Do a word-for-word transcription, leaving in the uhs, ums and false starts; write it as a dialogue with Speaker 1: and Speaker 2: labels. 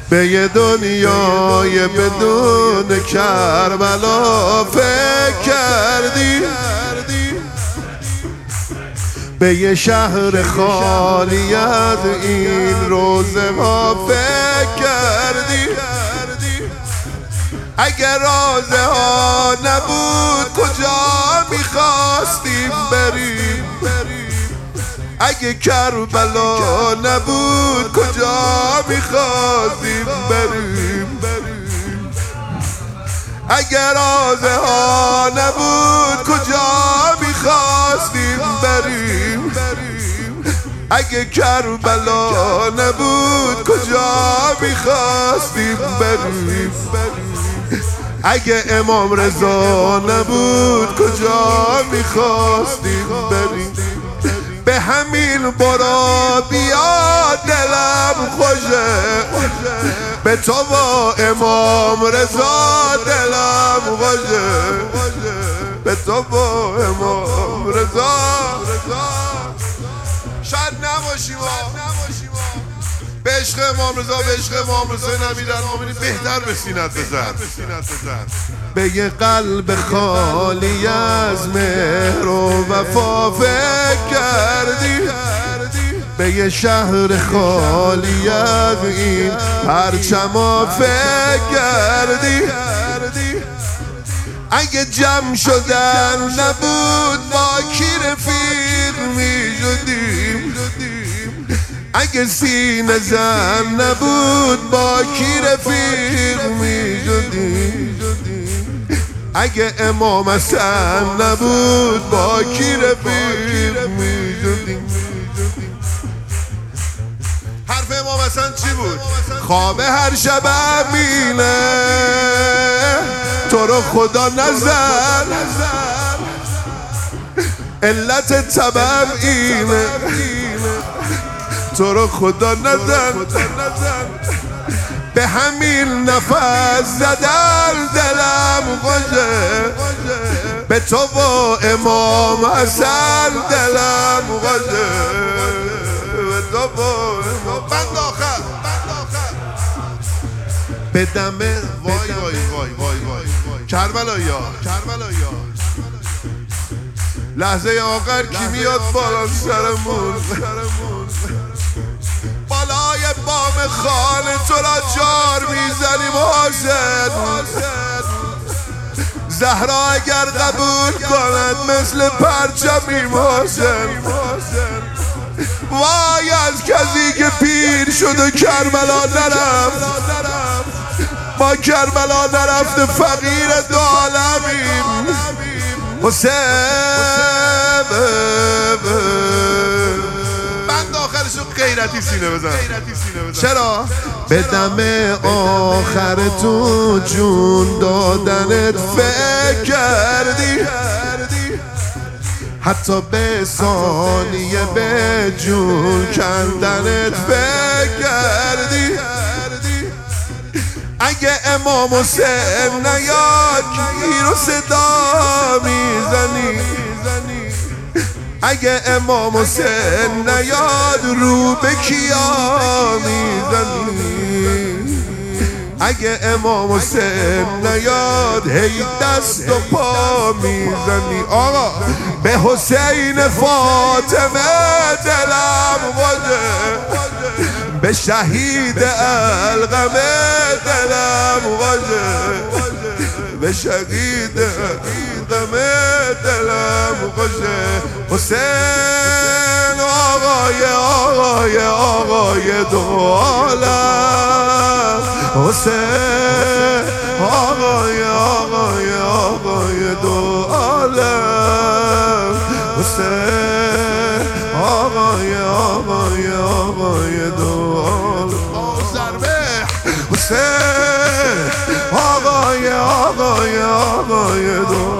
Speaker 1: به یه دنیای بدون کربلا فکر کردی، به یه شهر خالی از این روزه ها فکر کردی. اگر روزه ها نبود کجا میخواستیم بریم؟ اگه کربلا نبود کجا میخواستیم بریم؟ اگر روزه ها نبود کجا میخواستیم بریم؟ اگه کربلا نبود کجا میخواستیم بریم؟ اگه امام رضا نبود کجا میخواستیم بریم؟ به همین برا بیا دلم خوشه، به تو با امام رضا دلم خوشه، به تو با امام رضا. شاید نباشیم به عشق امام رضا، به عشق امام حسین امیرالمومنین بهتر به سینت بزن. به یه قلب خالی از مهر و وفا فکر کردی، به یه شهر خالی از این پرچما فکر کردی. اگه جمع شدن نبود با کی رفیق می شدیم؟ اگه سینه زن نبود با کی رفیق می شدیم؟ اگه امام حسن نبود با کی رفیق می شدیم؟ حرف امام حسن چی بود؟ خواب هر شب امینه تو رو خدا نزن، علت طبعم اینه تو رو خدا نزن. به همین نفس زدن دلم خوشه، به تو با امام حسن دلم خوشه، به تو با امام. بند آخر به دمه وای وای وای وای وای کربلایا کربلایا لحظه آخر کی میاد بالا سرمون؟ بالای بام خانه تو را جار میزنیم حسین. زهرا اگر قبول کند مثل پرچمیم حسین. وای از کسی که پیر شد و کربلا نرفت، ما کربلا نرفت فقیر دو عالمیم حسین. بند آخرشو غیرتی سینه بزن. چرا؟ به دم آخر تو جون دادنت فکر کردی، حتی به ثانیه به جون کندنت فکر کردی. اگه امام حسین نیاد گیر و صدا میزنی، اگه امام حسین نیاد رو به کیا میزنی؟ اگه امام حسین نیاد هی دست و پا میزنی. آقا به حسین فاطمه دلم خوشه، به شهید القمه دلم خوشه، به شهید القمه دلم خوشه. حسین آقای آقای آقای دو عالم، حسین آقای آقای آقای دو عالم، حسین آقای آقای آقای دو عالم. ضربه حسین آقای آقای آقای دو